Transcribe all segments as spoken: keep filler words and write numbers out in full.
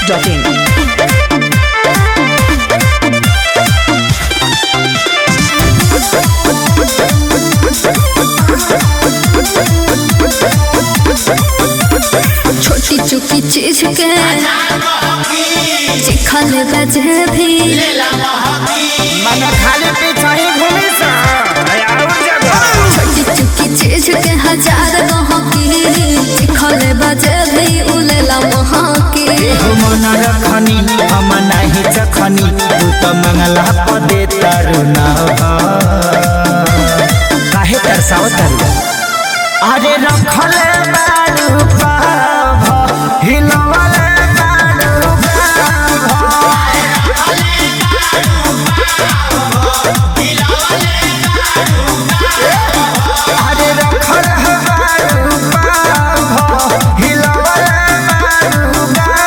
Dot in. छोटी चुकी चीज के चिखल बजे भी मन खाली पीछा ही घूमी सा छोटी चुकी चीज के हजार गहकी चिखल बजे भी उलेला महकी मन रखनी हम नहीं चखनी तू तो मंगला पदे तरुना काहे तरसाओ तरु अरे रखले बारू पाभ हिलवले बारू अरे रखले बारू पाभ हिलवले बारू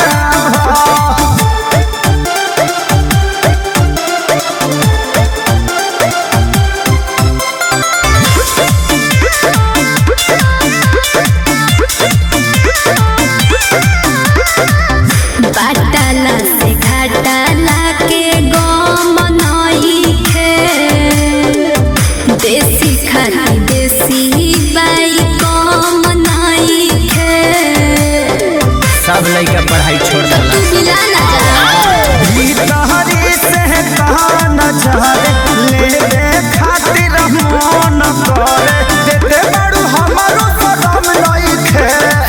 बाटाला से घाटाला के गम नइखे देसी खाली देसी बाई कम नइखे सब लइका पढ़ाई छोड़ देला तू मिला ना जा तहरी से कहन चाहे ले दे खातिर मन करे देते बड़ू हमारो सदम लइखे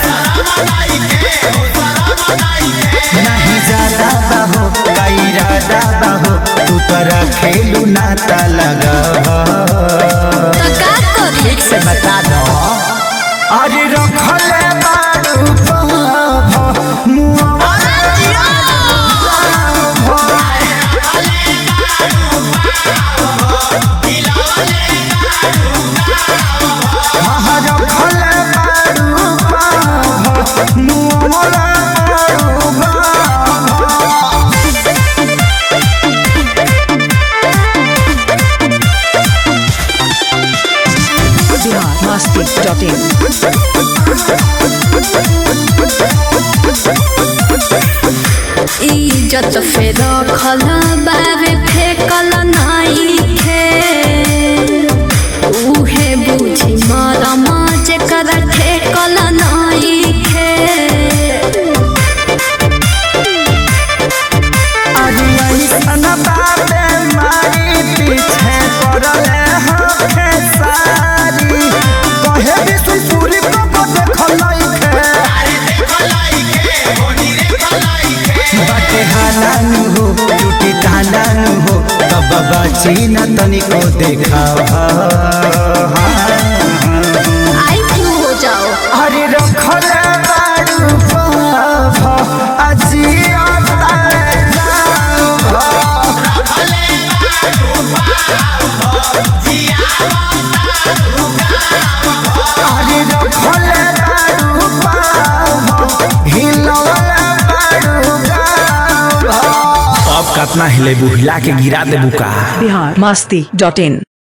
नहीं ज्यादा बाहो कैरादा बाहो तू तोरा खेलू नाता लगा तो का करी ठीक से बता दो अरे रखले बारू पाभ मुआ बिहार मस्ती डॉट इन। इज्जत फेर रखल बाबे फेकल नइखे उहे बुझी मरम जेकर ठेकल नइखे पीछे पड़ले हखे सारी कहे विष्णुपुरी को देखल बाटे हालानु हो टूटी तालानु हो तब बाची न तनिको देखा आई क्यों हो जाओ अरे रखले बारू पाभ अजिया अरे रखले बारू पाभ हिलवले बारू अब कतना हिले बुहिला के गिरा देबू का बिहार मस्ती डॉट इन।